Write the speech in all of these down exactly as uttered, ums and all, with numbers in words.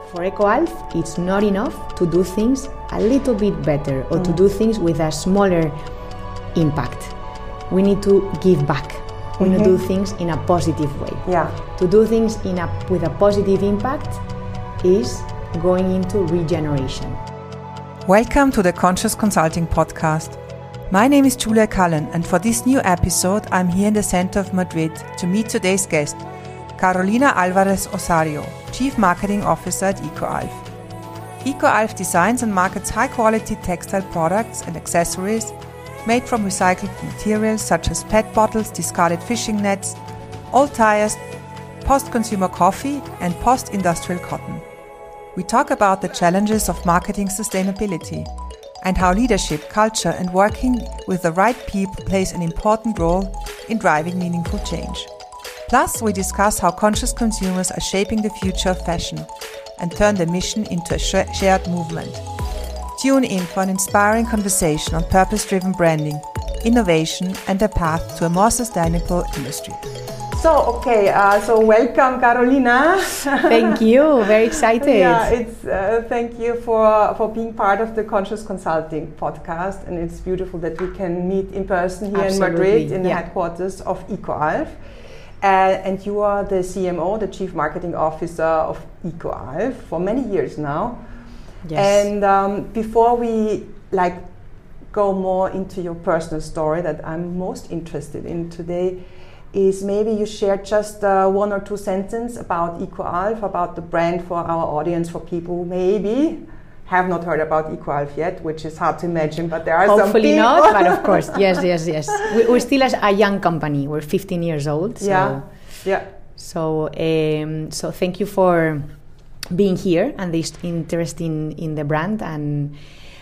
For EcoAlf, it's not enough to do things a little bit better or mm. to do things with a smaller impact. We need to give back. We mm-hmm. need to do things in a positive way. Yeah. To do things in a, with a positive impact is going into regeneration. Welcome to the Conscious Consulting Podcast. My name is Julia Cullen, and for this new episode, I'm here in the center of Madrid to meet today's guest, Carolina Alvarez Osario, Chief Marketing Officer at EcoAlf. EcoAlf designs and markets high-quality textile products and accessories made from recycled materials such as P E T bottles, discarded fishing nets, old tires, post-consumer coffee, and post-industrial cotton. We talk about the challenges of marketing sustainability and how leadership, culture, and working with the right people plays an important role in driving meaningful change. Plus, we discuss how conscious consumers are shaping the future of fashion and turn the mission into a sh- shared movement. Tune in for an inspiring conversation on purpose-driven branding, innovation, and the path to a more sustainable industry. So, okay, uh, so welcome, Carolina. Thank you, very excited. Yeah, it's uh, thank you for, for being part of the Conscious Consulting podcast, and it's beautiful that we can meet in person here Absolutely. in Madrid, in the yeah. headquarters of EcoAlf. Uh, and you are the C M O, the Chief Marketing Officer of EcoAlf for many years now. Yes. And um, before we like go more into your personal story that I'm most interested in today, is maybe you share just uh, one or two sentences about EcoAlf, about the brand for our audience, for people who maybe have not heard about EcoAlf yet, which is hard to imagine, but there are Hopefully some not, but of course, yes, yes, yes. We, we're still a young company. We're fifteen years old. So, yeah, yeah. So, um, so thank you for being here and this interest in, in the brand. And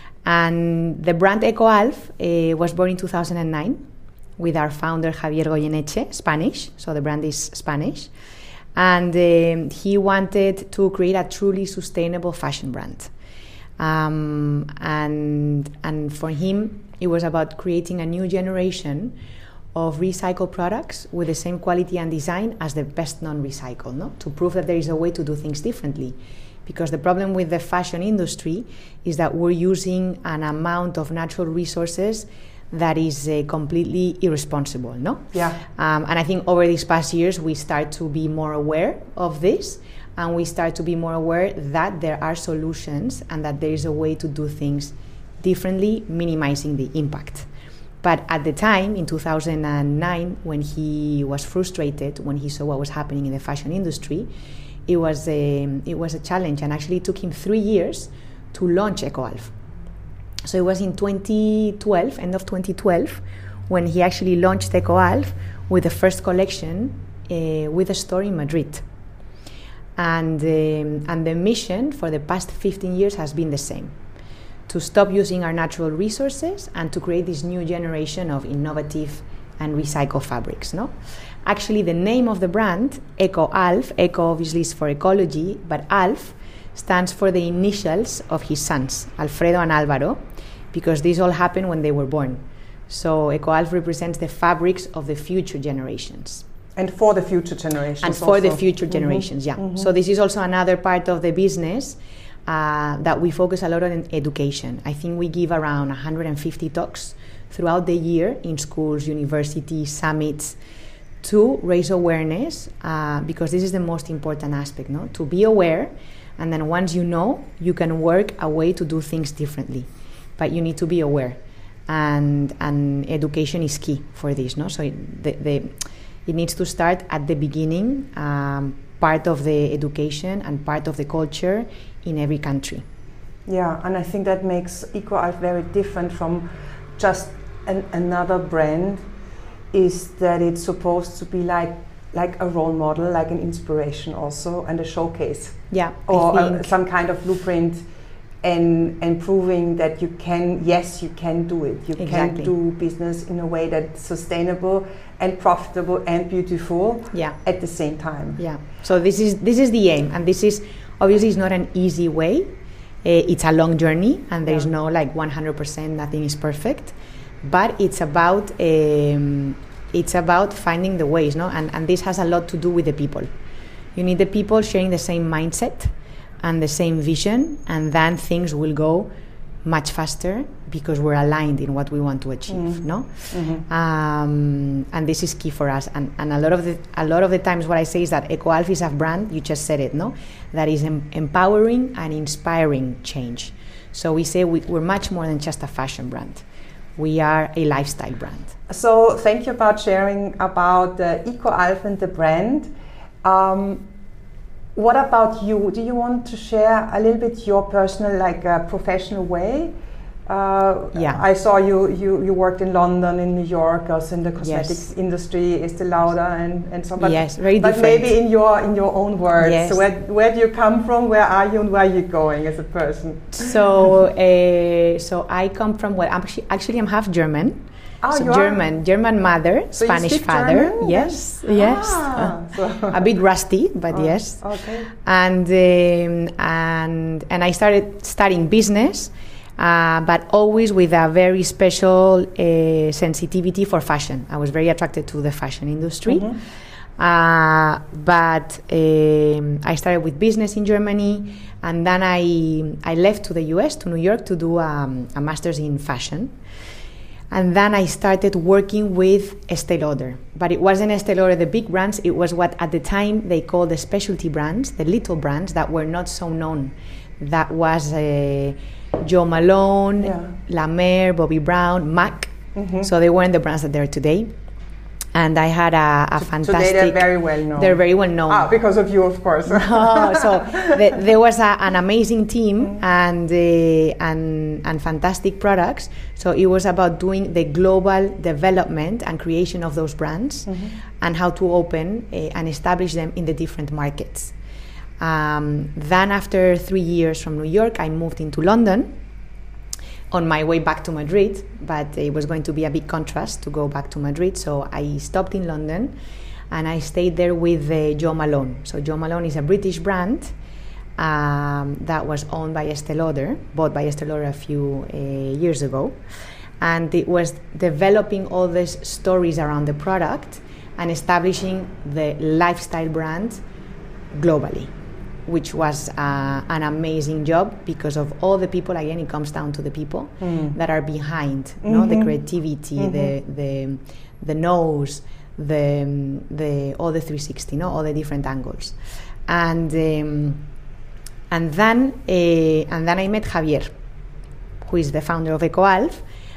and the brand EcoAlf uh, was born in two thousand nine with our founder Javier Goyeneche, Spanish. So the brand is Spanish, and um, he wanted to create a truly sustainable fashion brand. Um, and and for him, it was about creating a new generation of recycled products with the same quality and design as the best non-recycled, no? To prove that there is a way to do things differently. Because the problem with the fashion industry is that we're using an amount of natural resources that is uh, completely irresponsible, no? Yeah. Um, and I think over these past years, we start to be more aware of this, and we start to be more aware that there are solutions and that there is a way to do things differently, minimizing the impact. But at the time, in two thousand nine, when he was frustrated, when he saw what was happening in the fashion industry, it was a, it was a challenge, and actually it took him three years to launch EcoAlf. So it was in twenty twelve, end of twenty twelve, when he actually launched EcoAlf with the first collection uh, with a store in Madrid. And, um, and the mission for the past fifteen years has been the same: to stop using our natural resources and to create this new generation of innovative and recycled fabrics. No, actually, the name of the brand, EcoAlf, Eco obviously is for ecology, but Alf stands for the initials of his sons, Alfredo and Alvaro, because this all happened when they were born. So EcoAlf represents the fabrics of the future generations. And for the future generations. And for also. the future generations, mm-hmm. yeah. Mm-hmm. So this is also another part of the business uh, that we focus a lot on education. I think we give around one hundred fifty talks throughout the year in schools, universities, summits, to raise awareness, uh, because this is the most important aspect, no? To be aware, and then once you know, you can work a way to do things differently. But you need to be aware, and and education is key for this, no? So it, the, the it needs to start at the beginning, um, part of the education and part of the culture in every country. Yeah, and I think that makes EcoAlf very different from just an, another brand, is that it's supposed to be like like a role model, like an inspiration also, and a showcase. Yeah, or I think a, some kind of blueprint, and and proving that you can, yes, you can do it. You exactly. can do business in a way that's sustainable and profitable and beautiful. Yeah. At the same time. Yeah. So this is this is the aim, and this is obviously it's not an easy way. Uh, it's a long journey, and there's yeah. no like one hundred percent. Nothing is perfect, but it's about. Um, It's about finding the ways, no? And, and this has a lot to do with the people. You need the people sharing the same mindset, and the same vision, and then things will go much faster because we're aligned in what we want to achieve. Mm. No, mm-hmm. um, and this is key for us. And, and a lot of the a lot of the times, what I say is that EcoAlf is a brand. You just said it, no, that is em- empowering and inspiring change. So we say we, we're much more than just a fashion brand. We are a lifestyle brand. So thank you about sharing about the EcoAlf and the brand. Um, what about you? Do you want to share a little bit your personal, like uh, professional way? Uh, yeah. I saw you, you, you worked in London, in New York, also in the cosmetics yes. industry, Estee Lauder and, and so on. But, yes, very but different. maybe in your in your own words. Yes. So where, where do you come from? Where are you and where are you going as a person? So uh, so I come from, well, actually, actually I'm half German. Oh, so you German, are? German mother, so Spanish you speak father. German? Yes, Ah, yes. so Uh, a bit rusty, but oh, yes. Okay. And um, and and I started studying business, uh, but always with a very special uh, sensitivity for fashion. I was very attracted to the fashion industry. Mm-hmm. Uh, but um, I started with business in Germany, and then I I left to the U S, to New York, to do um, a master's in fashion. And then I started working with Estee Lauder. But it wasn't Estee Lauder, the big brands. It was what at the time they called the specialty brands, the little brands that were not so known. That was uh, Jo Malone, yeah. La Mer, Bobbi Brown, MAC. Mm-hmm. So they weren't the brands that they're today. And I had a, a fantastic... Today they're very well known. They're very well known. Ah, because of you, of course. No, so the, there was a, an amazing team mm-hmm. and, uh, and and fantastic products. So it was about doing the global development and creation of those brands mm-hmm. and how to open uh, and establish them in the different markets. Um, then after three years from New York, I moved into London on my way back to Madrid, but it was going to be a big contrast to go back to Madrid, so I stopped in London and I stayed there with uh, Jo Malone. So Jo Malone is a British brand um, that was owned by Estee Lauder, bought by Estee Lauder a few uh, years ago, and it was developing all these stories around the product and establishing the lifestyle brand globally, which was uh, an amazing job because of all the people. Again, it comes down to the people mm. that are behind, mm-hmm. no, the creativity, mm-hmm. the the the nose, the the all the three sixty, no, all the different angles, and um, and then uh, and then I met Javier, who is the founder of EcoAlf.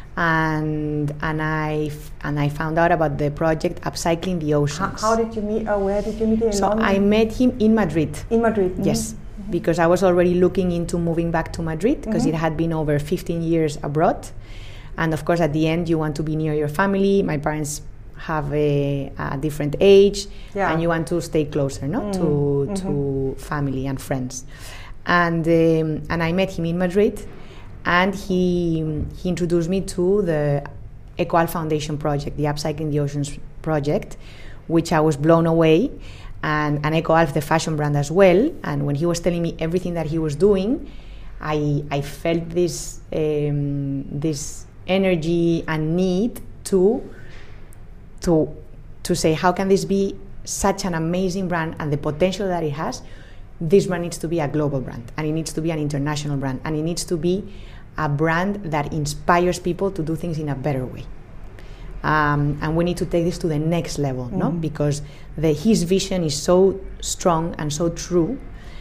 And and I f- and I found out about the project Upcycling the Oceans. How, how did you meet? Uh, where did you meet him? In so London? I met him in Madrid. In Madrid, mm-hmm. yes, mm-hmm. because I was already looking into moving back to Madrid because mm-hmm. it had been over fifteen years abroad, and of course at the end you want to be near your family. My parents have a, a different age, yeah. and you want to stay closer, no, mm-hmm. to mm-hmm. to family and friends, and um, and I met him in Madrid. And he he introduced me to the EcoAlf Foundation project, the Upcycling the Oceans project, which I was blown away, and, and EcoAlf, the fashion brand as well. And when he was telling me everything that he was doing, I I felt this um, this energy and need to to to say, how can this be such an amazing brand and the potential that it has? This brand needs to be a global brand, and it needs to be an international brand, and it needs to be a brand that inspires people to do things in a better way. Um, and we need to take this to the next level, mm-hmm. no? Because the, his vision is so strong and so true,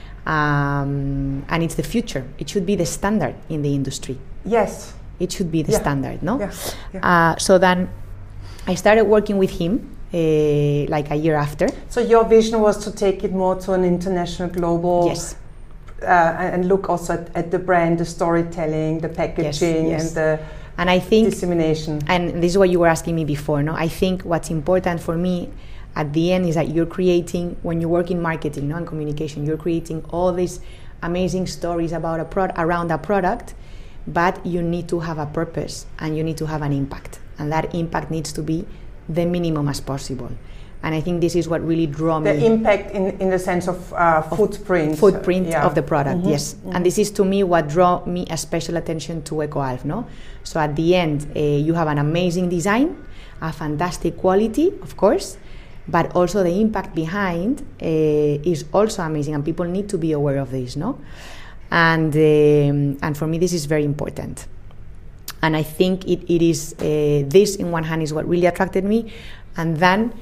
um, and it's the future. It should be the standard in the industry. Yes. It should be the yeah. standard, no? Yeah. Yeah. Uh, so then I started working with him Uh, like a year after. So your vision was to take it more to an international, global, yes, uh, and look also at, at the brand, the storytelling, the packaging, yes, yes. and the and I think dissemination. And this is what you were asking me before, no? I think what's important for me at the end is that you're creating, when you work in marketing, no, and communication, you're creating all these amazing stories about a pro- around a product, but you need to have a purpose and you need to have an impact, and that impact needs to be the minimum as possible. And I think this is what really drew me. The impact in, in the sense of uh, footprint. Footprint yeah. of the product, mm-hmm. yes. Mm-hmm. And this is to me what drew me a special attention to EcoAlf, no? So at the end, uh, you have an amazing design, a fantastic quality, of course, but also the impact behind uh, is also amazing, and people need to be aware of this, no? And um, and for me, this is very important. And I think it, it is uh, this, in one hand, is what really attracted me, and then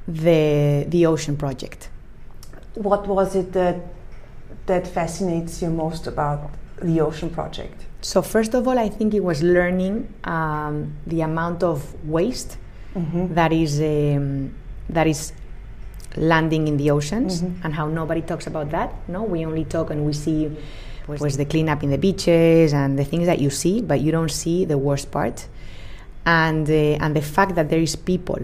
the the ocean project. What was it that that fascinates you most about the ocean project? So first of all, I think it was learning um, the amount of waste mm-hmm. that is um, that is landing in the oceans, mm-hmm. and how nobody talks about that. No, we only talk and we see was the cleanup in the beaches and the things that you see, but you don't see the worst part. And uh, and the fact that there is people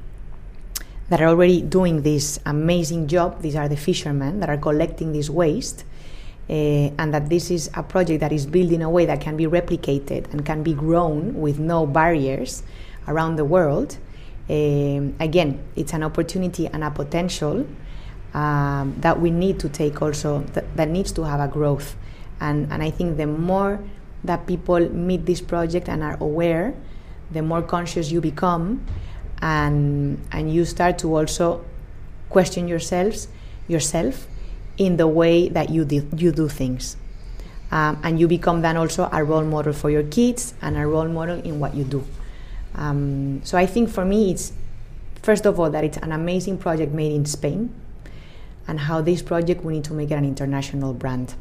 that are already doing this amazing job. These are the fishermen that are collecting this waste, uh, and that this is a project that is built in a way that can be replicated and can be grown with no barriers around the world. Um, again, it's an opportunity and a potential um, that we need to take also, th- that needs to have a growth. And, and I think the more that people meet this project and are aware, the more conscious you become, and and you start to also question yourselves, yourself in the way that you do, you do things. Um, and you become then also a role model for your kids and a role model in what you do. Um, so I think for me it's, first of all, that it's an amazing project made in Spain, and how this project, we need to make it an international brand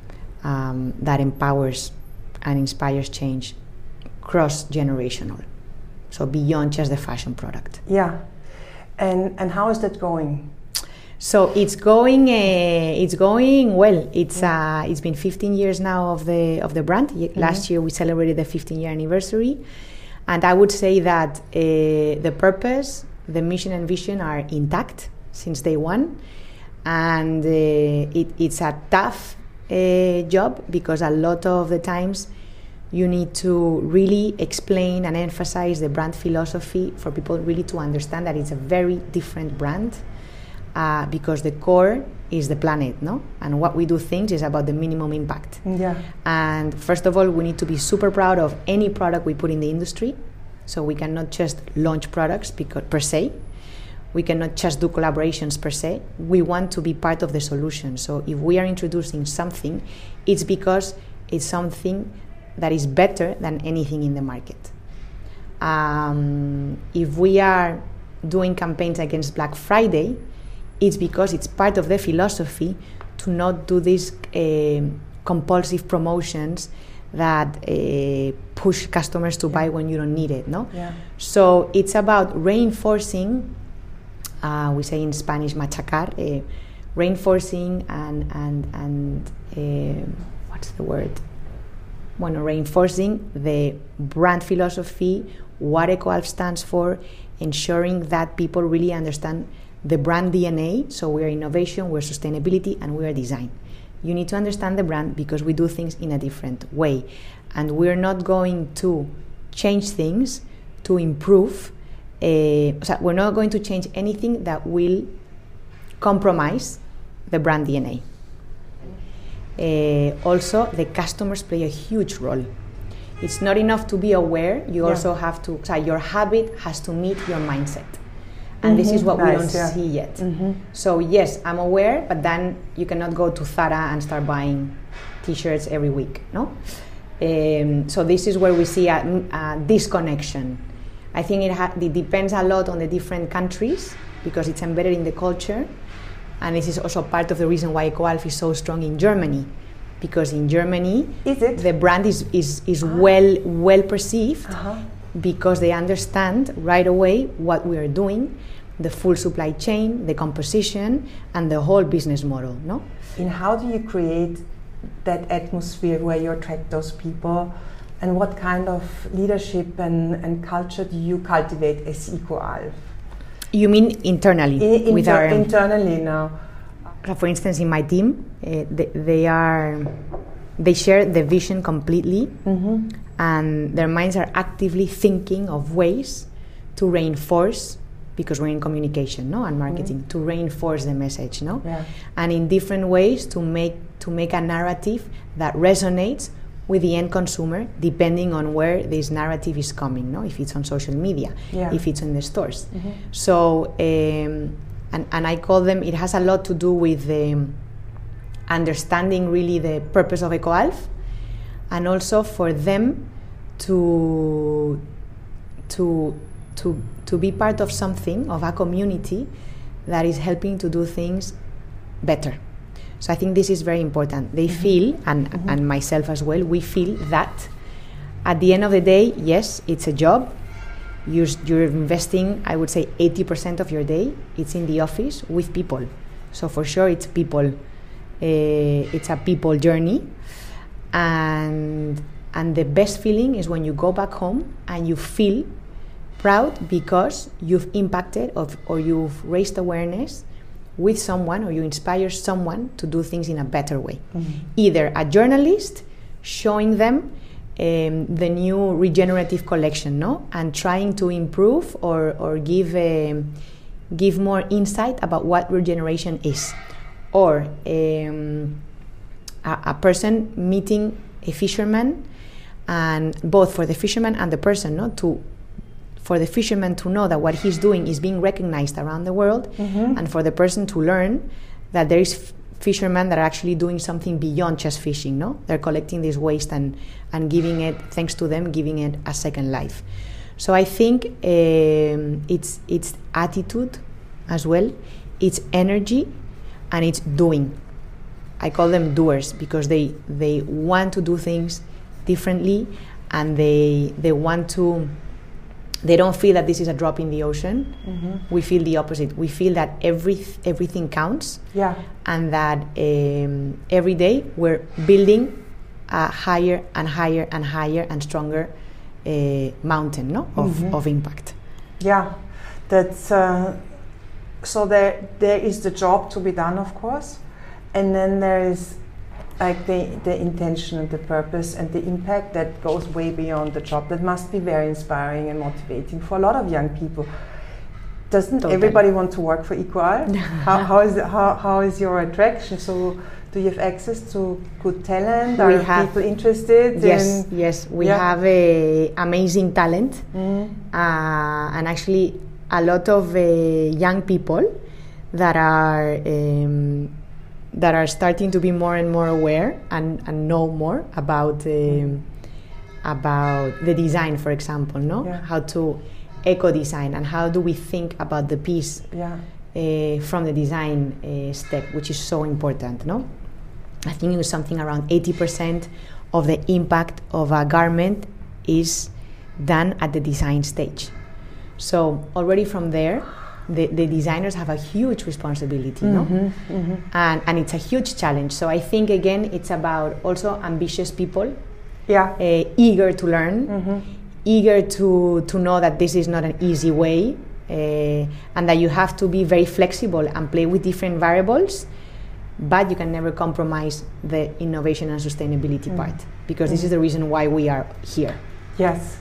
um, that empowers and inspires change cross-generational, so beyond just the fashion product. Yeah, and and how is that going? So it's going, uh, it's going well. It's uh, it's been fifteen years now of the of the brand. Mm-hmm. Last year we celebrated the fifteen year anniversary, and I would say that uh, the purpose, the mission and vision are intact since day one, and uh, it, it's a tough uh, job, because a lot of the times you need to really explain and emphasize the brand philosophy for people really to understand that it's a very different brand, uh, because the core is the planet, no? And what we do things is about the minimum impact. Yeah. And first of all, we need to be super proud of any product we put in the industry. So we cannot just launch products because, per se. We cannot just do collaborations per se. We want to be part of the solution. So if we are introducing something, it's because it's something that is better than anything in the market. Um, if we are doing campaigns against Black Friday, it's because it's part of the philosophy to not do these uh, compulsive promotions that uh, push customers to buy when you don't need it, no? Yeah. So it's about reinforcing, uh, we say in Spanish, machacar, uh, reinforcing and, and, and uh, what's the word? Bueno, reinforcing the brand philosophy, what EcoAlf stands for, ensuring that people really understand the brand D N A. So we are innovation, we're sustainability, and we are design. You need to understand the brand because we do things in a different way. And we're not going to change things to improve. Uh, so we're not going to change anything that will compromise the brand D N A. Uh, also, the customers play a huge role. It's not enough to be aware, you yeah. also have to, so your habit has to meet your mindset. And mm-hmm. this is what nice, we don't yeah. see yet. Mm-hmm. So yes, I'm aware, but then you cannot go to Zara and start buying t-shirts every week, no? Um, so this is where we see a, a disconnection. I think it, ha- it depends a lot on the different countries because it's embedded in the culture. And this is also part of the reason why EcoAlf is so strong in Germany, because in Germany, is it? the brand is is, is uh-huh. well well perceived uh-huh. because they understand right away what we are doing, the full supply chain, the composition, and the whole business model. No. And how do you create that atmosphere where you attract those people, and what kind of leadership and, and culture do you cultivate as EcoAlf? You mean internally? In, with inter- our internally now. For instance, in my team, uh, they, they are they share the vision completely, mm-hmm. and their minds are actively thinking of ways to reinforce, because we're in communication, no, and marketing, mm-hmm. to reinforce the message, no, yeah. and in different ways to make to make a narrative that resonates with the end consumer, depending on where this narrative is coming, no? If it's on social media, yeah. if it's in the stores. Mm-hmm. So, um, and, and I call them, it has a lot to do with um, understanding really the purpose of EcoAlf, and also for them to, to, to, to be part of something, of a community that is helping to do things better. So I think this is very important. They mm-hmm. feel, and, mm-hmm. and myself as well, we feel that at the end of the day, yes, it's a job. You're, you're investing, I would say, eighty percent of your day. It's in the office with people. So for sure, it's people. Uh, it's a people journey. And, and the best feeling is when you go back home and you feel proud because you've impacted of, or you've raised awareness with someone, or you inspire someone to do things in a better way. Mm-hmm. Either a journalist showing them um, the new regenerative collection, no, and trying to improve or or give um, give more insight about what regeneration is, or um, a, a person meeting a fisherman, and both for the fisherman and the person, no, to. For the fisherman to know that what he's doing is being recognized around the world, mm-hmm. and for the person to learn that there is f- fishermen that are actually doing something beyond just fishing, no? They're collecting this waste and, and giving it, thanks to them, giving it a second life. So I think um, it's it's attitude as well, it's energy, and it's doing. I call them doers because they, they want to do things differently, and they they want to. They don't feel that this is a drop in the ocean. Mm-hmm. We feel the opposite. We feel that every everything counts, yeah. and that um, every day we're building a higher and higher and higher and stronger uh, mountain, no, of, mm-hmm. of impact. Yeah, that's uh, so. There there is the job to be done, of course, and then there is like the, the intention and the purpose and the impact that goes way beyond the job. That must be very inspiring and motivating for a lot of young people. Doesn't totally. Everybody want to work for EcoAlf? how, how, is it, how, how is your attraction? So do you have access to good talent? Are we have people interested? Yes, in yes. We yeah. have a amazing talent, mm. uh, and actually a lot of uh, young people that are um, that are starting to be more and more aware and, and know more about um, about the design, for example, no? Yeah. How to eco-design, and how do we think about the piece yeah. uh, from the design uh, step, which is so important, no? I think it was something around eighty percent of the impact of a garment is done at the design stage. So already from there, The, the designers have a huge responsibility, mm-hmm, no? Mm-hmm. And and it's a huge challenge. So I think again it's about also ambitious people, yeah, uh, eager to learn, mm-hmm. eager to to know that this is not an easy way, uh, and that you have to be very flexible and play with different variables, but you can never compromise the innovation and sustainability mm-hmm. part, because mm-hmm. this is the reason why we are here. Yes.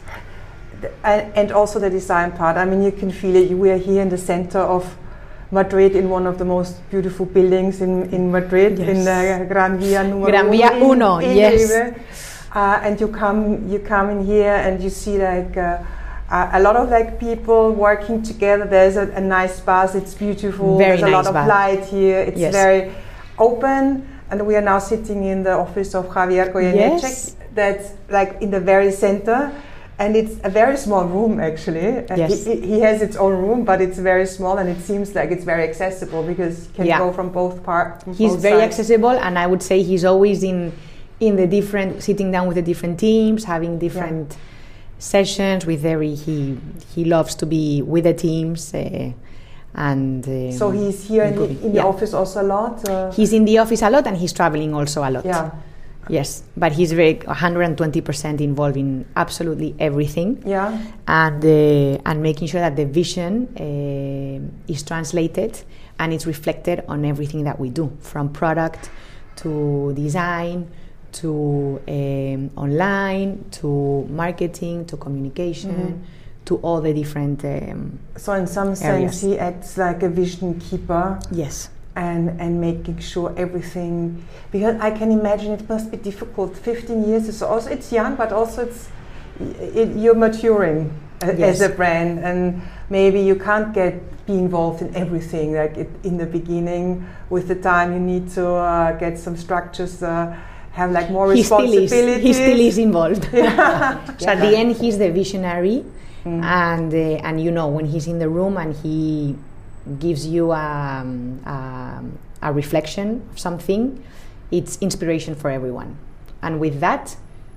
And also the design part. I mean, you can feel it. We are here in the center of Madrid, in one of the most beautiful buildings in, in Madrid, yes. in the Gran Via Numero Gran Via Uno, in, in yes. Uh, and you come, you come in here, and you see like uh, uh, a lot of like people working together. There's a, a nice bus. It's beautiful. Very There's a nice lot bus. of light here. It's yes. very open. And we are now sitting in the office of Javier Goyeneche. Yes. That's like in the very center. And it's a very small room, actually. Yes. He, he has its own room, but it's very small, and it seems like it's very accessible because you can yeah. go from both parts. He's both very sides. accessible, and I would say he's always in in the different, sitting down with the different teams, having different yeah. sessions with every. He he loves to be with the teams, uh, and um, so he's here in the, in the yeah. office also a lot. Uh, he's in the office a lot, and he's traveling also a lot. Yeah. Yes, but he's very one hundred twenty percent involved in absolutely everything. Yeah. And uh, and making sure that the vision uh, is translated and it's reflected on everything that we do, from product to design to um, online to marketing to communication. Mm-hmm. To all the different um, so in some sense areas. he acts like a vision keeper. Yes. and and making sure everything, because I can imagine it must be difficult. fifteen years is also, it's young, but also it's it, you're maturing a, Yes. as a brand, and maybe you can't get be involved in everything. Like it, in the beginning, with the time you need to uh, get some structures, uh, have like more He still is. responsibilities. He still is involved. Yeah. So at the end, he's the visionary, Mm. and uh, and you know when he's in the room and he gives you um, um, a reflection of something, it's inspiration for everyone, and with that,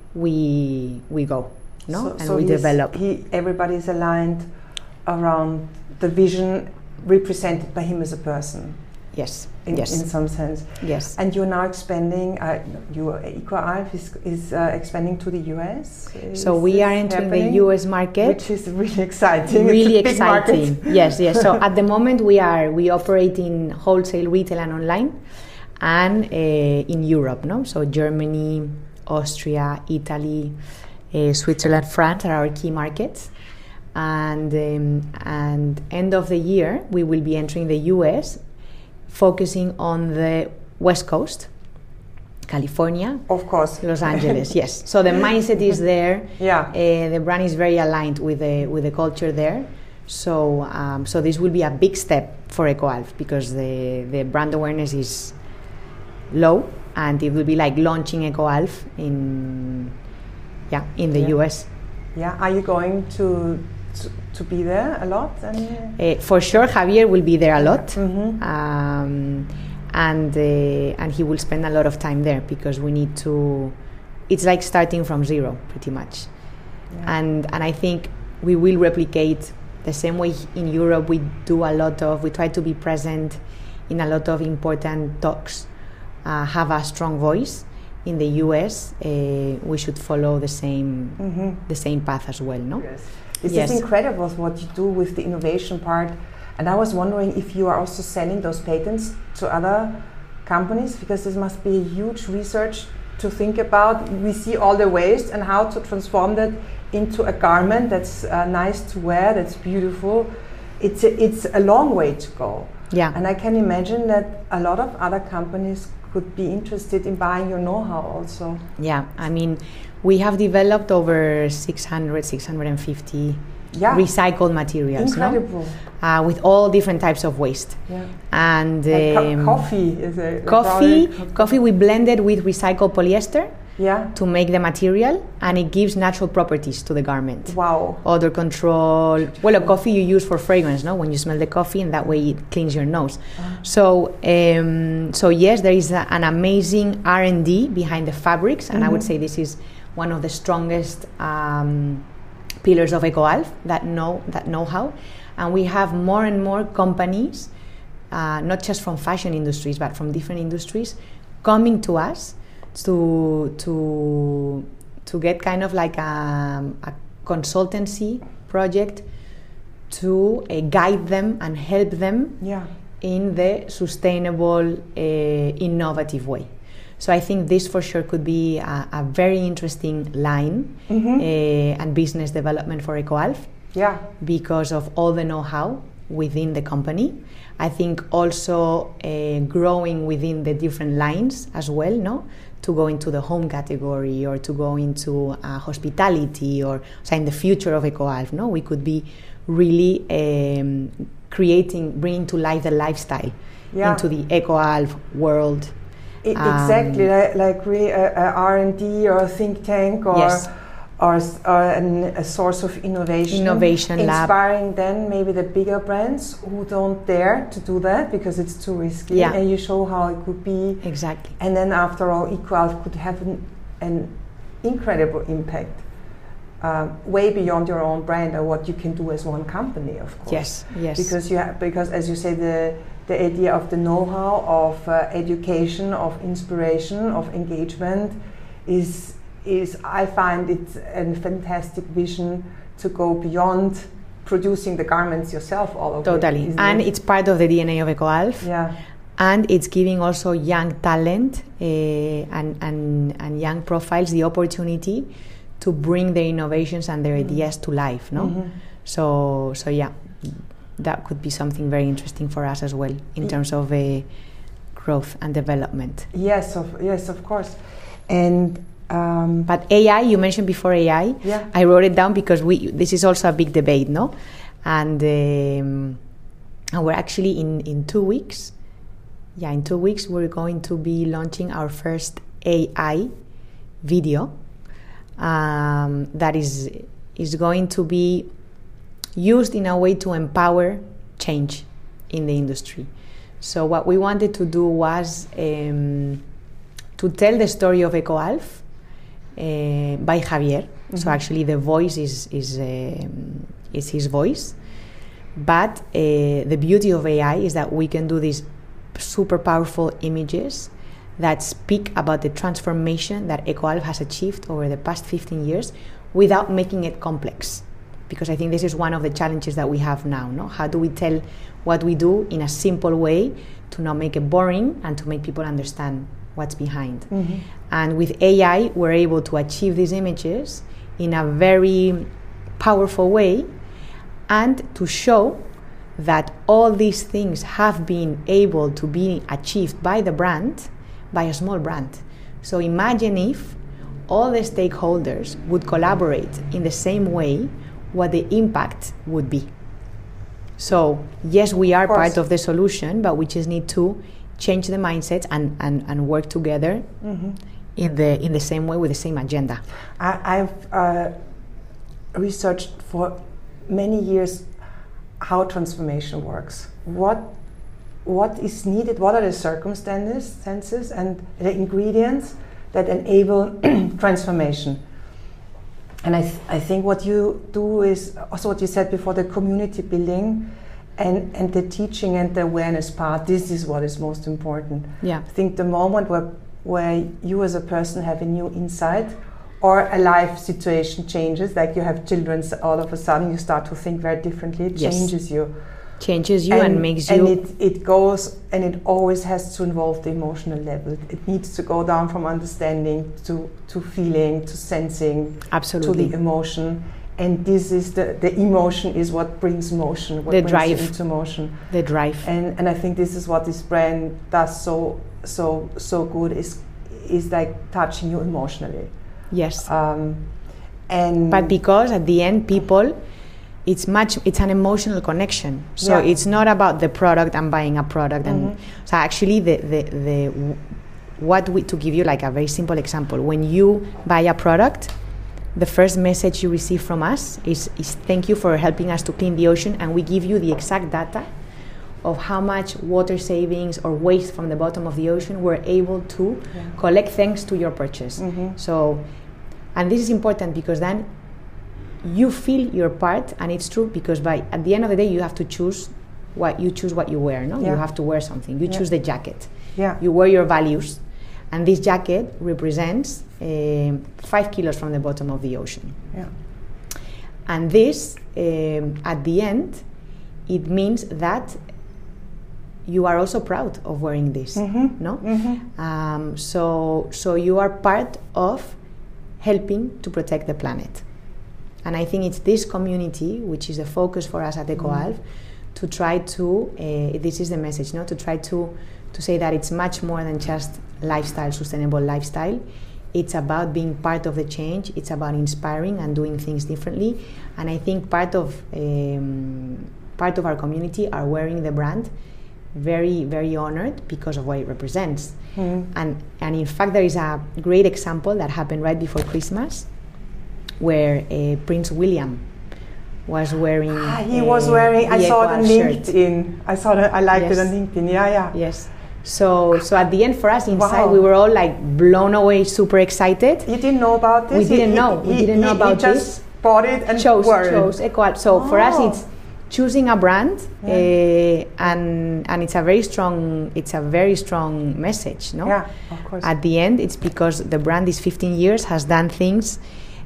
we we go, no, So, and so we he's- develop. He, everybody's aligned around the vision represented by him as a person. Yes, In, yes, in some sense. yes. And you're now expanding, uh, your EcoAlf is, is uh, expanding to the U S? So Is we this are entering happening? the U S market. Which is really exciting. Really It's a big market. exciting. Yes, yes. So at the moment we are we operate in wholesale, retail, and online, and uh, in Europe. No, so Germany, Austria, Italy, uh, Switzerland, France are our key markets. And um, and end of the year we will be entering the U S, focusing on the West Coast, California, Of course. Los Angeles. Yes. So the mindset is there. Yeah. Uh, the brand is very aligned with the with the culture there. So um, so this will be a big step for EcoAlf because the the brand awareness is low, and it will be like launching EcoAlf in yeah in the Yeah. U S. Yeah. Are you going to to, to be there a lot? And Uh, for sure, Javier will be there a lot. Mhm. Um, and uh, and he will spend a lot of time there because we need to. It's like starting from zero, pretty much. Yeah. And and I think we will replicate the same way in Europe. We do a lot of. We try to be present in a lot of important talks. Uh, have a strong voice. In the U S, uh, we should follow the same Mhm. the same path as well. No. Yes. It's Yes. just incredible what you do with the innovation part. And I was wondering if you are also selling those patents to other companies, because this must be a huge research to think about. We see all the waste and how to transform that into a garment that's uh, nice to wear, that's beautiful. It's a, it's a long way to go. Yeah. And I can imagine that a lot of other companies could be interested in buying your know-how also. Yeah, I mean, we have developed over six hundred, six hundred fifty Yeah. recycled materials, no? Incredible. Uh, with all different types of waste. Yeah. And Like co- um, coffee is a coffee, probably- coffee we blended with recycled polyester Yeah. to make the material, and it gives natural properties to the garment. Wow. Odor control. Well, a coffee you use for fragrance, no? When you smell the coffee, and that way it cleans your nose. So, um, so yes, there is a, an amazing R and D behind the fabrics, and I would Mhm. say this is one of the strongest um, pillars of EcoAlf, that know that know-how, and we have more and more companies, uh, not just from fashion industries, but from different industries, coming to us to to to get kind of like a, a consultancy project to uh, guide them and help them Yeah. in the sustainable, uh, innovative way. So I think this for sure could be a, a very interesting line Mhm. uh, and business development for EcoAlf Yeah. because of all the know-how within the company. I think also uh, growing within the different lines as well, no? To go into the home category or to go into uh, hospitality, or so in the future of EcoAlf, no? We could be really um, creating, bringing to life the lifestyle Yeah. into the EcoAlf world. I- exactly, Um, like, like really a, a R and D or a think tank, or Yes. or, s- or an, a source of innovation. Innovation lab. Inspiring then maybe the bigger brands who don't dare to do that because it's too risky. Yeah. And you show how it could be. Exactly. And then after all, EcoAlf could have an, an incredible impact. Uh, way beyond your own brand or what you can do as one company, of course. Yes, yes. Because you have, because as you say, the the idea of the know-how, of uh, education, of inspiration, of engagement, is is I find it a fantastic vision to go beyond producing the garments yourself all over. Totally, isn't and it? it's part of the D N A of EcoAlf. Yeah. And it's giving also young talent uh, and, and and young profiles the opportunity to bring their innovations and their ideas to life, no? Mhm. So so yeah, that could be something very interesting for us as well in terms of uh, growth and development. Yes, of yes, of course. And um, but A I, you mentioned before A I. Yeah. I wrote it down because we this is also a big debate, no? And um, and we're actually in, in two weeks. Yeah, in two weeks we're going to be launching our first A I video um, that is is going to be used in a way to empower change in the industry. So what we wanted to do was um, to tell the story of EcoAlf uh, by Javier. Mm-hmm. So actually the voice is is um, is his voice, but uh, the beauty of A I is that we can do these super powerful images that speak about the transformation that EcoAlf has achieved over the past fifteen years without making it complex. Because I think this is one of the challenges that we have now, no? How do we tell what we do in a simple way to not make it boring and to make people understand what's behind? Mm-hmm. And with A I, we're able to achieve these images in a very powerful way and to show that all these things have been able to be achieved by the brand, by a small brand. So imagine if all the stakeholders would collaborate in the same way, what the impact would be. So yes, we are part of the solution, but we just need to change the mindset and, and, and work together mm-hmm. in the in the same way with the same agenda. I, I've uh, researched for many years how transformation works. What what is needed? What are the circumstances and the ingredients that enable transformation? And I, th- I think what you do is also what you said before, the community building and, and the teaching and the awareness part. This is what is most important. Yeah. I think the moment where, where you as a person have a new insight or a life situation changes, like you have children, so all of a sudden you start to think very differently. It yes. changes you. Changes you and, and makes you... And it, it goes, and it always has to involve the emotional level. It needs to go down from understanding to, to feeling, to sensing, Absolutely. to the emotion. And this is the, the emotion is what brings motion, what the brings drive. you into motion. The drive. And and I think this is what this brand does so so so good, is is like touching you emotionally. Yes. Um, and but because at the end people, it's much it's an emotional connection. So yeah. it's not about the product and buying a product. Mm-hmm. And so actually the, the, the what we, to give you like a very simple example, when you buy a product, the first message you receive from us is, is thank you for helping us to clean the ocean, and we give you the exact data of how much water savings or waste from the bottom of the ocean we're able to yeah. collect thanks to your purchase. Mm-hmm. So, and this is important because then you feel your part, and it's true because by at the end of the day you have to choose what you choose what you wear. No, yeah. you have to wear something. You yeah. choose the jacket. Yeah, you wear your values, and this jacket represents uh, five kilos from the bottom of the ocean. Yeah, and this um, at the end, it means that you are also proud of wearing this. Mm-hmm. No, mm-hmm. um, so so you are part of helping to protect the planet. And I think it's this community, which is the focus for us at EcoAlf, mm. to try to, uh, this is the message, no? to try to, to say that it's much more than just lifestyle, sustainable lifestyle. It's about being part of the change. It's about inspiring and doing things differently. And I think part of um, part of our community are wearing the brand very, very honored because of what it represents. Mm. And, and in fact, there is a great example that happened right before Christmas, where uh, Prince William was wearing. Ah, he uh, was wearing. I saw it on LinkedIn. I saw it. I liked yes. it on LinkedIn. Yeah, yeah. Yes. So, so at the end, for us inside, wow. we were all like blown away, super excited. You didn't know about this. We didn't he, know. He, we didn't he, know about he just this. Bought it and chose wore chose it. EcoAlf. So oh. for us, it's choosing a brand, yeah. uh, and and it's a very strong. It's a very strong message, no? Yeah, of course. At the end, it's because the brand is fifteen years, has done things.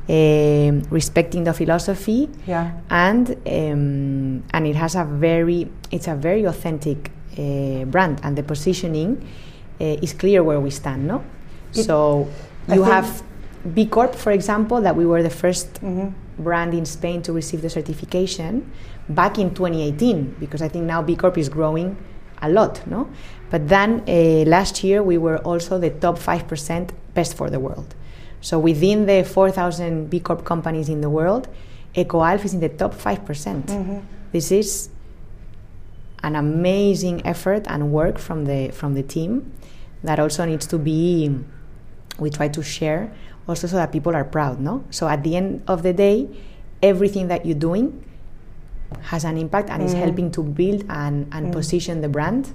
Um, respecting the philosophy, yeah, and um, and it has a very, it's a very authentic uh, brand, and the positioning uh, is clear where we stand, no? It, so you have B Corp, for example, that we were the first mm-hmm. brand in Spain to receive the certification back in twenty eighteen, because I think now B Corp is growing a lot, no? But then uh, last year we were also the top five percent best for the world. So within the four thousand B Corp companies in the world, EcoAlf is in the top five percent. Mm-hmm. This is an amazing effort and work from the from the team that also needs to be, we try to share also so that people are proud, no? So at the end of the day, everything that you're doing has an impact and mm. is helping to build and, and mm. position the brand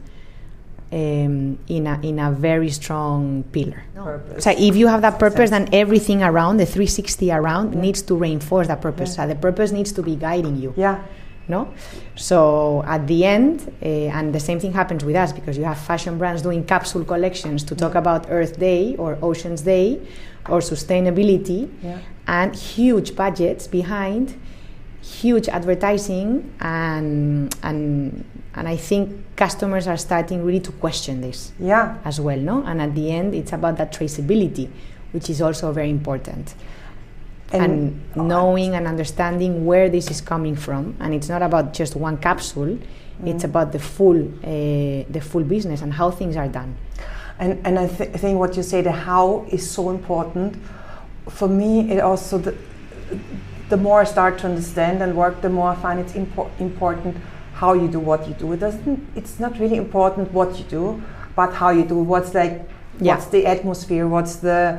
um, in a in a very strong pillar. No. So if you have that purpose, then everything around, the three sixty around, yeah. needs to reinforce that purpose. Yeah. So the purpose needs to be guiding you. Yeah. No? So at the end, uh, and the same thing happens with us, because you have fashion brands doing capsule collections to talk yeah. about Earth Day or Oceans Day or sustainability, yeah. and huge budgets behind, huge advertising, and and and I think customers are starting really to question this yeah. as well, no? And at the end, it's about that traceability, which is also very important. And, and knowing and understanding where this is coming from, and it's not about just one capsule; mm. it's about the full, uh, the full business and how things are done. And and I th- think what you say, the how is so important. For me, it also the, the more I start to understand and work, the more I find it's impor- important how you do what you do. It doesn't. It's not really important what you do, but how you do. What's like, yeah. what's the atmosphere? What's the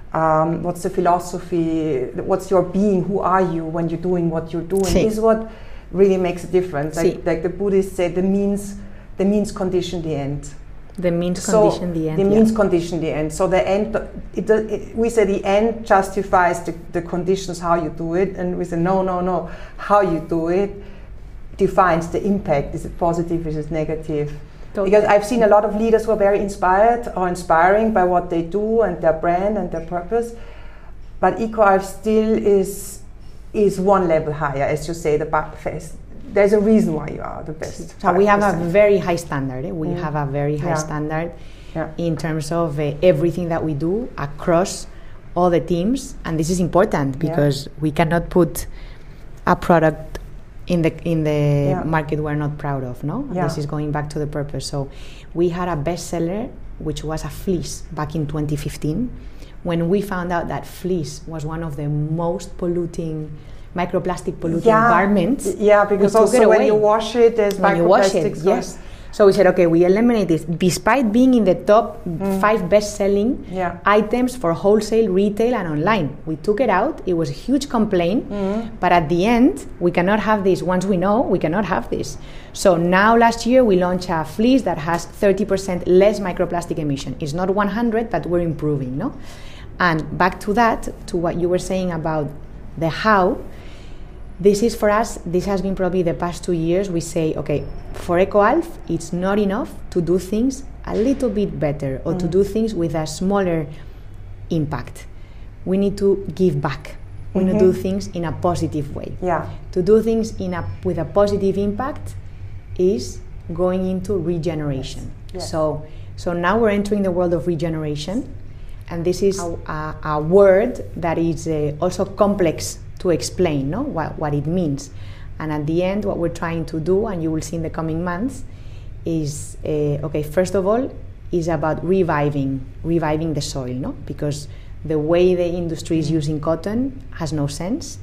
Um, what's the philosophy? What's your being? Who are you when you're doing what you're doing? Sí. Is what really makes a difference. Like, sí. like the Buddhists say, the means, the means condition the end. The means so condition the end. The yeah. means condition the end. So the end, it, it, we say the end justifies the, the conditions how you do it, and we say no, no, no. How you do it defines the impact. Is it positive? Is it negative? Totally. Because I've seen a lot of leaders who are very inspired or inspiring by what they do and their brand and their purpose, but EcoAlf still is is one level higher, as you say. The best. There's a reason why you are the best. So we have a very high standard. Eh? We mm. have a very high yeah. standard yeah. in terms of uh, everything that we do across all the teams, and this is important because yeah. we cannot put a product in the in the yeah. market we're not proud of, no? Yeah. This is going back to the purpose. So we had a bestseller, which was a fleece back in twenty fifteen, when we found out that fleece was one of the most polluting, microplastic polluting yeah. garments. Yeah, because also when you wash it, there's when you wash it, microplastics. yes. So we said, okay, we eliminate this. Despite being in the top mm. five best-selling yeah. items for wholesale, retail, and online, we took it out. It was a huge complaint, mm. but at the end, we cannot have this. Once we know, we cannot have this. So now, last year, we launched a fleece that has thirty percent less microplastic emission. It's not one hundred, but we're improving, no? And back to that, to what you were saying about the how. This is for us, this has been probably the past two years, we say, okay, for EcoAlf, it's not enough to do things a little bit better or mm. to do things with a smaller impact. We need to give back. We mm-hmm. need to do things in a positive way. Yeah. To do things in a with a positive impact is going into regeneration. Yes. Yes. So, so now we're entering the world of regeneration, and this is a, a, a word that is uh, also complex to explain, no, what, what it means. And at the end, what we're trying to do, and you will see in the coming months, is, uh, okay, first of all, is about reviving, reviving the soil, no? Because the way the industry is using cotton has no sense,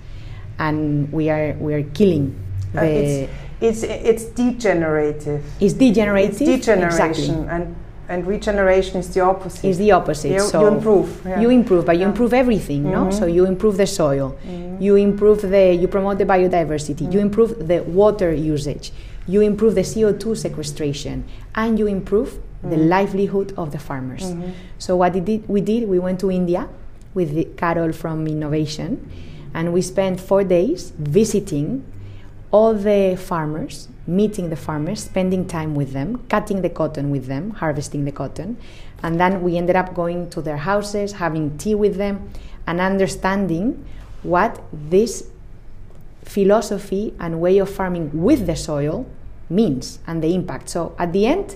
and we are we are killing the... Uh, it's, it's, it's degenerative. It's degenerative, It's degeneration, exactly. and and regeneration is the opposite. Is the opposite. You, so you improve. Yeah. You improve, but you yeah. improve everything, mm-hmm. no? So you improve the soil, mm-hmm. you improve the, you promote the biodiversity, mm-hmm. you improve the water usage, you improve the C O two sequestration, and you improve mm-hmm. the livelihood of the farmers. Mm-hmm. So what it did, we did, we went to India with the Carol from Innovation, and we spent four days visiting all the farmers, meeting the farmers, spending time with them, cutting the cotton with them, harvesting the cotton, and then we ended up going to their houses, having tea with them, and understanding what this philosophy and way of farming with the soil means and the impact. So at the end,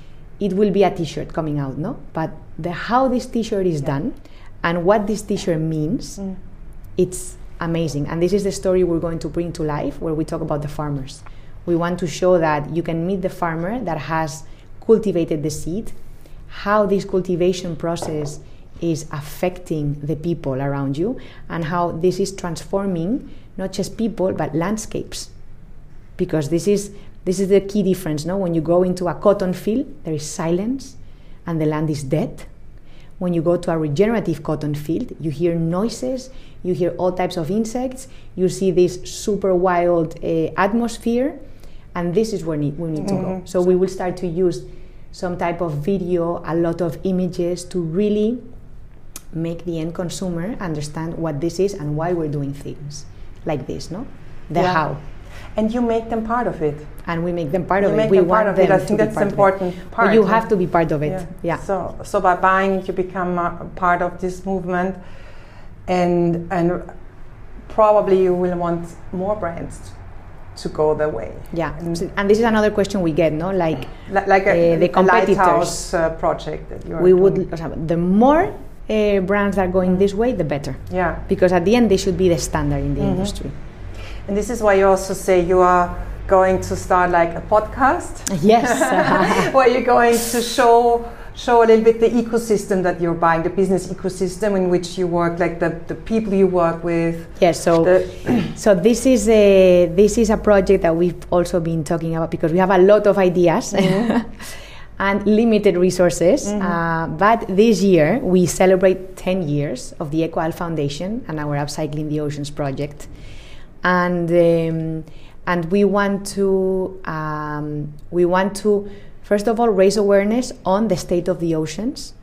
it will be a t-shirt coming out, no? But the how this t-shirt is yeah. done and what this t-shirt means, mm. it's amazing. And this is the story we're going to bring to life, where we talk about the farmers. We want to show that you can meet the farmer that has cultivated the seed, how this cultivation process is affecting the people around you, and how this is transforming not just people but landscapes. Because this is this is the key difference, no? When you go into a cotton field, there is silence and the land is dead. When you go to a regenerative cotton field, you hear noises, you hear all types of insects, you see this super wild uh, atmosphere, and this is where need, we need mm-hmm. to go. So we will start to use some type of video, a lot of images, to really make the end consumer understand what this is and why we're doing things like this, no? The yeah. how. And you make them part of it. And we make them part you of make it. We them want part of them it. I think that's part important part. Well, you yeah. have to be part of it. Yeah. yeah. So, so by buying it, you become a part of this movement, and and probably you will want more brands to go their way. Yeah. And, so, and this is another question we get, no? Like, like, like a, uh, the competitors. A lighthouse uh, project that you are we doing. would. The more uh, brands are going mm. this way, the better. Yeah. Because at the end, they should be the standard in the mm-hmm. industry. And this is why you also say you are going to start like a podcast. Yes. Where you're going to show show a little bit the ecosystem that you're buying, the business ecosystem in which you work, like the, the people you work with. Yes. So so this is a this is a project that we've also been talking about, because we have a lot of ideas mm-hmm. and limited resources. Mm-hmm. Uh, but this year we celebrate ten years of the EcoAlf Foundation and our Upcycling the Oceans project. And um, and we want to um, we want to first of all raise awareness on the state of the oceans,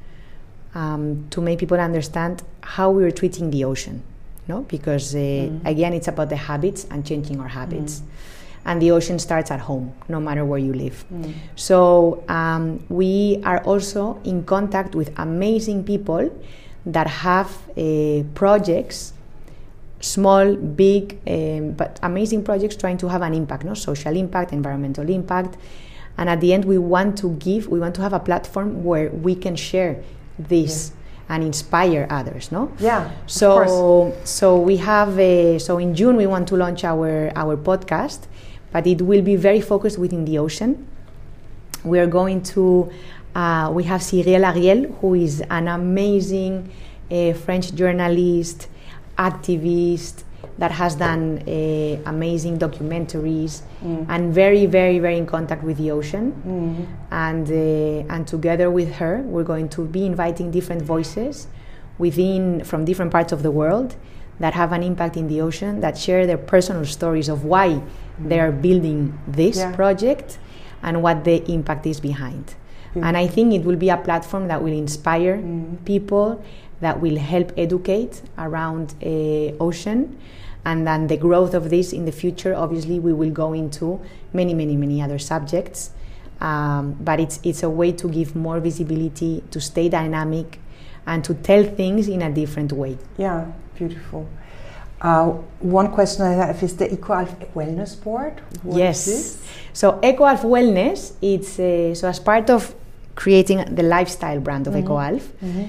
um, to make people understand how we are treating the ocean, no? Because uh, mm. again, it's about the habits and changing our habits, mm. and the ocean starts at home, no matter where you live. Mm. So um, we are also in contact with amazing people that have uh, projects. Small, big, um, but amazing projects trying to have an impact, no? Social impact, environmental impact. And at the end, we want to give, we want to have a platform where we can share this yeah. and inspire others, no? Yeah, so, of course. So we have, a, so in June, we want to launch our, our podcast, but it will be very focused within the ocean. We are going to, uh, we have Cyril Ariel, who is an amazing uh, French journalist, activist that has done uh, amazing documentaries mm. and very, very, very in contact with the ocean. Mm. And uh, and together with her, we're going to be inviting different voices within from different parts of the world that have an impact in the ocean, that share their personal stories of why mm. they are building this yeah. project and what the impact is behind. Mm. And I think it will be a platform that will inspire mm. people, that will help educate around uh, ocean, and then the growth of this in the future. Obviously, we will go into many, many, many other subjects, um, but it's it's a way to give more visibility, to stay dynamic, and to tell things in a different way. Yeah, beautiful. Uh, one question I have is the EcoAlf Wellness Board. What yes. is this? So EcoAlf Wellness, it's uh, so as part of creating the lifestyle brand of mm-hmm. EcoAlf. Mm-hmm.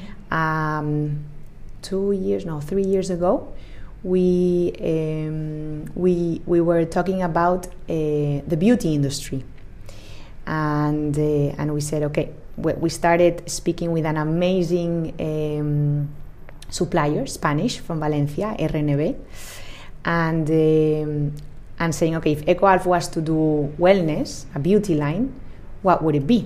Um, two years, no, three years ago, we um, we we were talking about uh, the beauty industry, and uh, and we said, okay, we, we started speaking with an amazing um, supplier, Spanish, from Valencia, R N B, and um, and saying, okay, if EcoAlf was to do wellness, a beauty line, what would it be?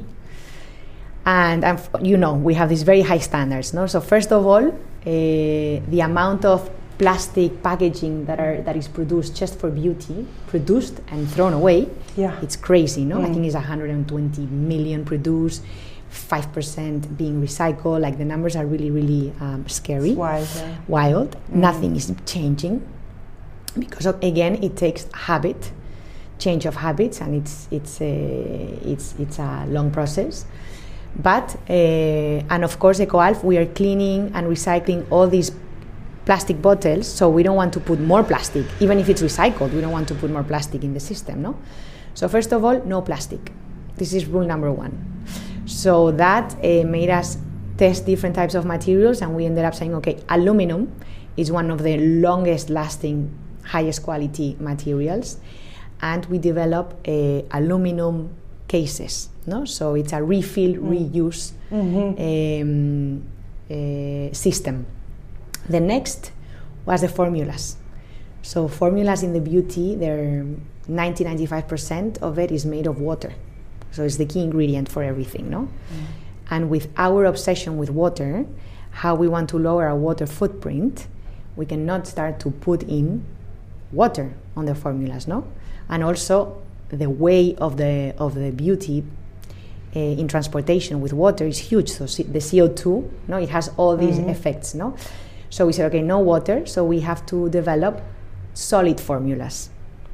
And um, you know, we have these very high standards, no? So first of all, uh, the amount of plastic packaging that are that is produced just for beauty, produced and thrown away, yeah, it's crazy, no? Mm. I think it's one hundred twenty million produced, five percent being recycled. Like the numbers are really, really um, scary. It's wild, yeah. Wild. Mm. Nothing is changing because of, again, it takes habit, change of habits, and it's it's a it's it's a long process. But, uh, and of course, EcoAlf, we are cleaning and recycling all these plastic bottles, so we don't want to put more plastic. Even if it's recycled, we don't want to put more plastic in the system, no? So first of all, no plastic. This is rule number one. So that uh, made us test different types of materials, and we ended up saying, okay, aluminum It's one of the longest lasting, highest quality materials. And we develop uh, aluminum cases. No? So it's a refill, mm. reuse mm-hmm. um, uh, system. The next was the formulas. So formulas in the beauty, they're ninety to ninety-five percent of it is made of water. So it's the key ingredient for everything, no? Mm. And with our obsession with water, how we want to lower our water footprint, we cannot start to put in water on the formulas, no? And also the way of the of the beauty uh, in transportation with water is huge. So C- the C O two, no, it has all these mm-hmm. effects, no? So we said, okay, no water, so we have to develop solid formulas.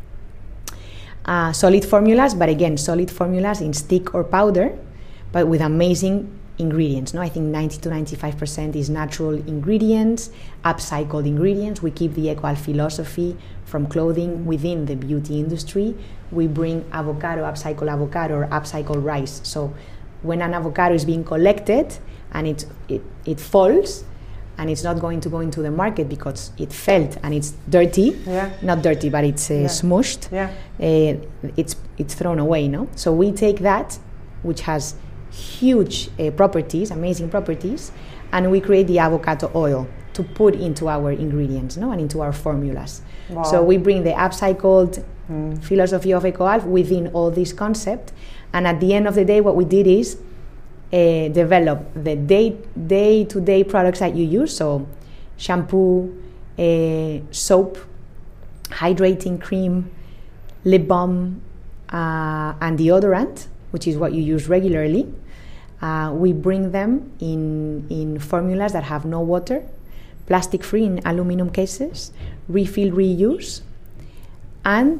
Uh, solid formulas, but again, solid formulas in stick or powder, but with amazing ingredients. No, I think ninety to ninety-five percent is natural ingredients, upcycled ingredients. We keep the Ecoal philosophy from clothing within the beauty industry. We bring avocado, upcycled avocado, or upcycled rice. So when an avocado is being collected and it it, it falls, and it's not going to go into the market because it felt and it's dirty, yeah. not dirty, but it's uh, yeah. smushed, yeah. uh, it's it's thrown away, no? So we take that, which has huge uh, properties, amazing properties, and we create the avocado oil to put into our ingredients, no, and into our formulas. Wow. So we bring the upcycled mm. philosophy of Ecoal within all this concept, and at the end of the day, what we did is Uh, develop the day day to day products that you use, so shampoo, uh, soap, hydrating cream, lip balm, uh, and deodorant, which is what you use regularly. Uh, we bring them in in formulas that have no water, plastic free in aluminum cases, refill, reuse, and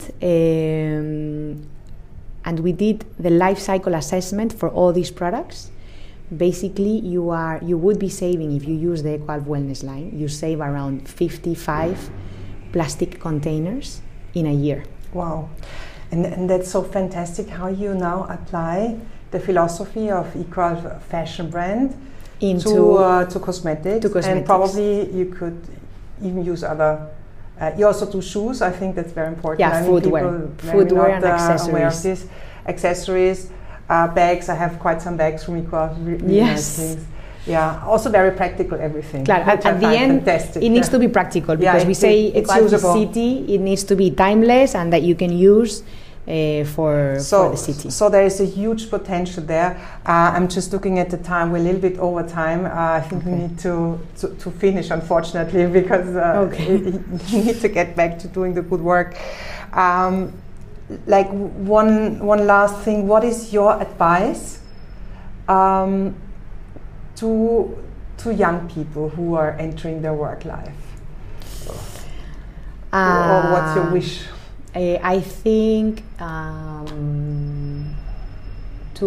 um, and we did the life cycle assessment for all these products. Basically, you are you would be saving, if you use the Ecoal Wellness line, you save around fifty-five plastic containers in a year. Wow, and, and that's so fantastic how you now apply the philosophy of Ecoal fashion brand into to, uh, to cosmetics. To cosmetics, and probably you could even use other. Uh, you also do shoes. I think that's very important. Yeah, I footwear, mean, footwear not, and uh, accessories. Aware of this. Accessories. Uh, bags, I have quite some bags from Ecoal. Really yes. Nice things. Yeah, also very practical everything. Claro, at, at the end, fantastic. It needs yeah. to be practical because yeah, we say Ecoal city, it needs to be timeless and that you can use uh, for, so, for the city. So there is a huge potential there. Uh, I'm just looking at the time, we're a little bit over time. Uh, I think okay. we need to, to, to finish, unfortunately, because uh, okay. you need to get back to doing the good work. Um, Like one one last thing, what is your advice um, to to young people who are entering their work life? Uh, or what's your wish? I, I think um, to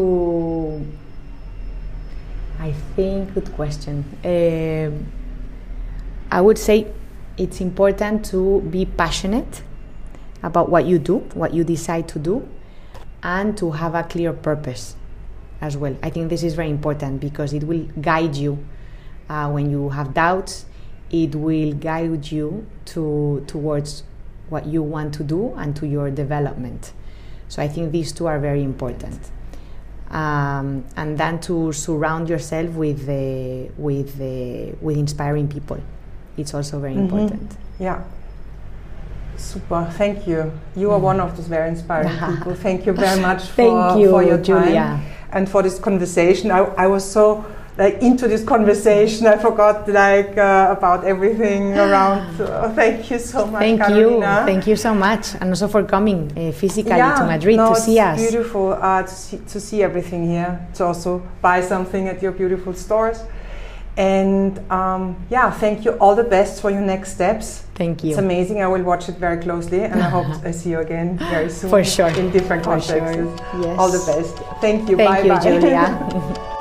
I think good question. Uh, I would say it's important to be passionate about what you do, what you decide to do, and to have a clear purpose as well. I think this is very important because it will guide you uh, when you have doubts. It will guide you to towards what you want to do and to your development. So I think these two are very important. Um, and then to surround yourself with the, with the, with inspiring people. It's also very mm-hmm. important. Yeah. Super, thank you. You are one of those very inspiring people. Thank you very much for, you, for your time Julia. And for this conversation. I, I was so like into this conversation, I forgot like uh, about everything around. Uh, thank you so much, Thank Carolina. you, thank you so much, and also for coming uh, physically yeah, to Madrid no, to see us. It's beautiful uh, to see to see everything here. To also buy something at your beautiful stores. And um, yeah, thank you. All the best for your next steps. Thank you. It's amazing. I will watch it very closely, and I hope I see you again very soon. For sure. In different for contexts. Sure. Yes. All the best. Thank you. Thank bye you, bye. Julia.